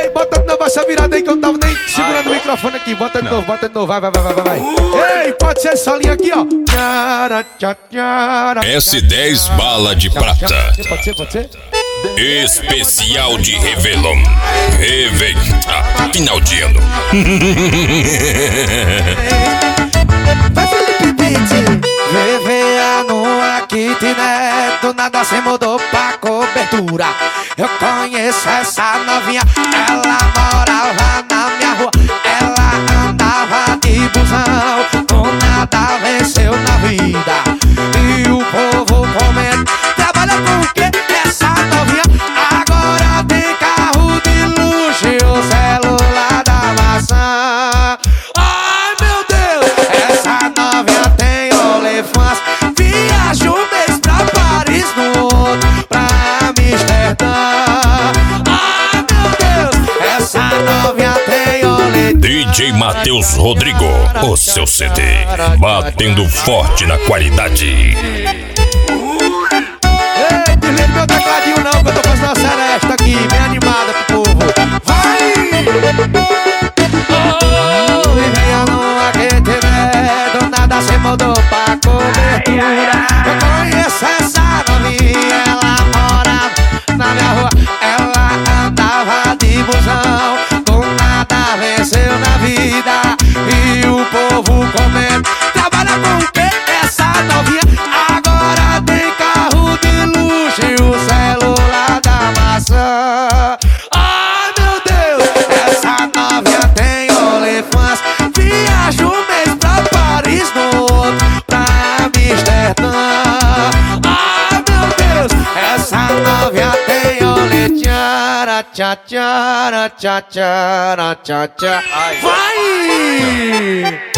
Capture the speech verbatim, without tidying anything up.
Ei, bota de novo essa virada aí que eu tava nem segurando o microfone aqui. Bota de novo, bota de novo, vai, vai, vai, vai, vai. Ei, pode ser essa linha aqui, ó. S dez bala de prata. Pode ser, pode ser? Especial de Réveillon. Reve... Ah, final de ano. Vai, Felipe Beat. Réveillon aqui, né? Do nada se mudou pra cobertura. Eu conheço essa novinha. Ela morava na minha rua. Ela andava de busão. Com nada venceu na vida. E o povo comenta. Trabalha com o quê? Essa novinha agora tem carro de luxo e o celular da maçã. Ai meu Deus, essa novinha tem OnlyFans. Viaja um mês pra Paris, no outro pra Amsterdã. Ai meu Deus, essa novinha tem OnlyFans. D J Matheus Rodrigo, o seu C D, batendo forte na qualidade. Ei, desliga meu tecladinho não, que eu tô fazendo uma seresta aqui, bem animada pro povo. Vai! Oh, Réveillon aqui, né? Do nada se mudou pra cobertura. Eu conheço essa novinha, ela morava na minha rua. Ela andava de busão, com nada venceu na vida. E o povo comenta, trabalha com o quê? Essa novinha agora tem carro de luxo e o celular da maçã. Ai meu Deus, essa novinha tem OnlyFans. Viaja um mês pra Paris, no outro pra Amsterdã. Ai meu Deus, essa novinha tem OnlyFans. Tchá, tchá, tchá, tchá, tchá, tchá. Vai!